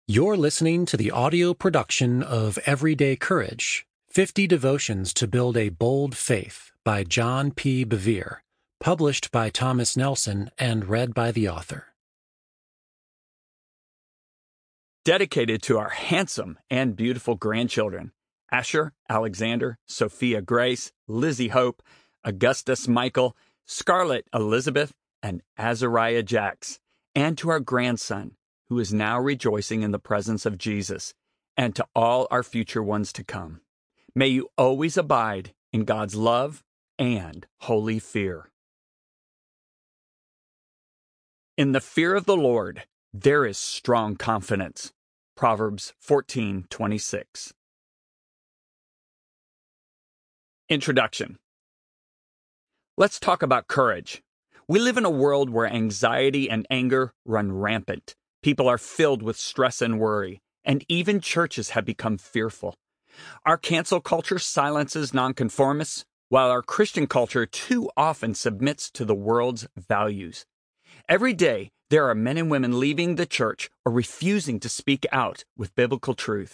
You're listening to the audio production of Everyday Courage, 50 Devotions to Build a Bold Faith by John P. Bevere, published by Thomas Nelson and read by the author. Dedicated to our handsome and beautiful grandchildren, Asher, Alexander, Sophia Grace, Lizzie Hope, Augustus Michael, Scarlett Elizabeth, and Azariah Jax, and to our grandson, who is now rejoicing in the presence of Jesus, and to all our future ones to come. May you always abide in God's love and holy fear. In the fear of the Lord, there is strong confidence. Proverbs 14:26. Introduction. Let's talk about courage. We live in a world where anxiety and anger run rampant. People are filled with stress and worry, and even churches have become fearful. Our cancel culture silences nonconformists, while our Christian culture too often submits to the world's values. Every day, there are men and women leaving the church or refusing to speak out with biblical truth.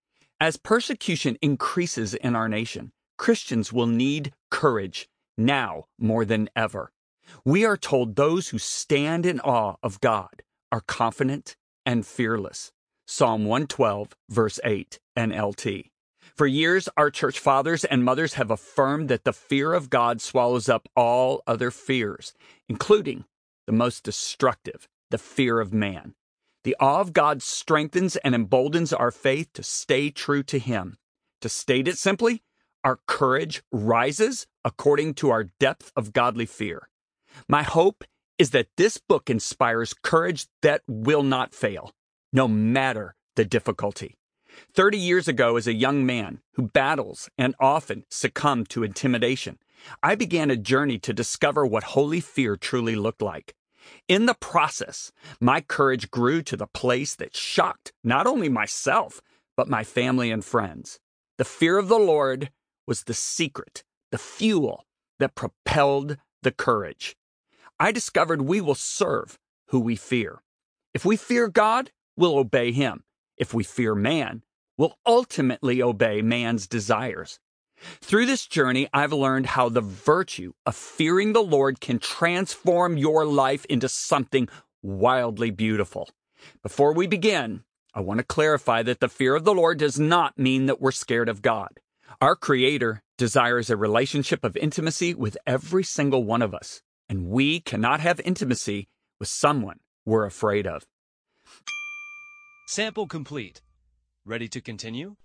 As persecution increases in our nation, Christians will need courage now more than ever. We are told those who stand in awe of God are confident and fearless. Psalm 112, verse 8, NLT. For years, our church fathers and mothers have affirmed that the fear of God swallows up all other fears, including the most destructive, the fear of man. The awe of God strengthens and emboldens our faith to stay true to Him. To state it simply, our courage rises according to our depth of godly fear. My hope is that this book inspires courage that will not fail, no matter the difficulty. 30 years ago, as a young man who battles and often succumbed to intimidation, I began a journey to discover what holy fear truly looked like. In the process, my courage grew to the place that shocked not only myself, but my family and friends. The fear of the Lord was the secret, the fuel that propelled the courage. I discovered we will serve who we fear. If we fear God, we'll obey Him. If we fear man, we'll ultimately obey man's desires. Through this journey, I've learned how the virtue of fearing the Lord can transform your life into something wildly beautiful. Before we begin, I want to clarify that the fear of the Lord does not mean that we're scared of God. Our Creator desires a relationship of intimacy with every single one of us, and we cannot have intimacy with someone we're afraid of. Sample complete. Ready to continue?